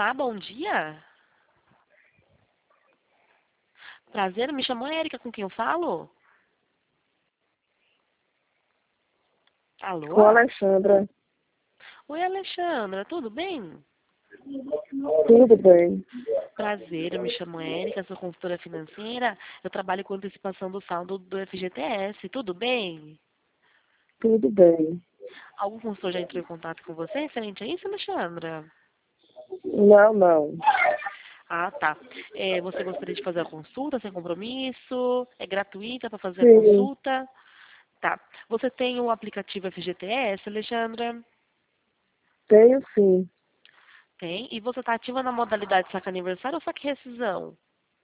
Olá, bom dia. Prazer, me chamo Érica, com quem eu falo? Com a Alô? Alexandra. Oi, Alexandra, tudo bem? Tudo bem, Prazer, eu me chamo Érica, sou consultora financeira. Eu trabalho com antecipação do saldo do FGTS, tudo bem? tudo bem. Algum consultor já entrou em contato com você referente a isso, Alexandra? Não, não. Ah, tá. Você gostaria de fazer a consulta sem compromisso? É gratuita para fazer a Sim, consulta? Tá. Você tem o aplicativo FGTS, Alexandra? tenho sim. Tem. E você está ativa na modalidade saque aniversário ou saque rescisão?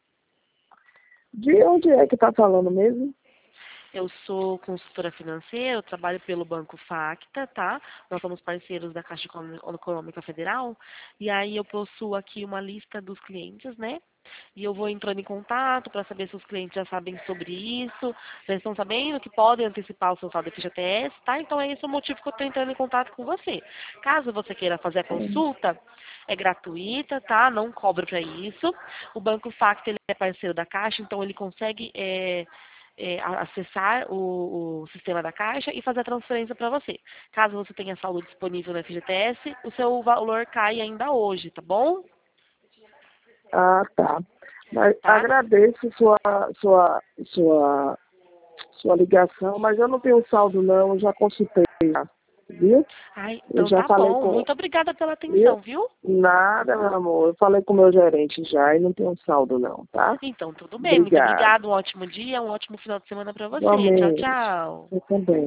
De onde é que tá falando mesmo? Eu sou consultora financeira, eu trabalho pelo Banco Facta, tá? Nós somos parceiros da Caixa Econômica Federal. E aí eu possuo aqui uma lista dos clientes, né? E eu vou entrando em contato para saber se os clientes já sabem sobre isso, já estão sabendo que podem antecipar o seu saldo FGTS, tá? Então é esse o motivo que eu estou entrando em contato com você. Caso você queira fazer a Sim. consulta, é gratuita, tá? Não cobra para isso. O Banco Facta ele é parceiro da Caixa, então ele consegue acessar o sistema da Caixa e fazer a transferência para você. Caso você tenha saldo disponível no FGTS, o seu valor cai ainda hoje, tá bom? Ah, tá. Mas Tá? agradeço sua, sua ligação, mas eu não tenho saldo não, eu já consultei, já, viu? Ai, Eu então já tá falei bom. com, Muito obrigada pela viu? atenção, viu? Nada, meu amor. Eu falei com o meu gerente já e não tenho saldo não, tá? Então, tudo bem. Muito Obrigado. obrigada. Um ótimo dia, um ótimo final de semana para você. Tchau, Igualmente. tchau. Eu também.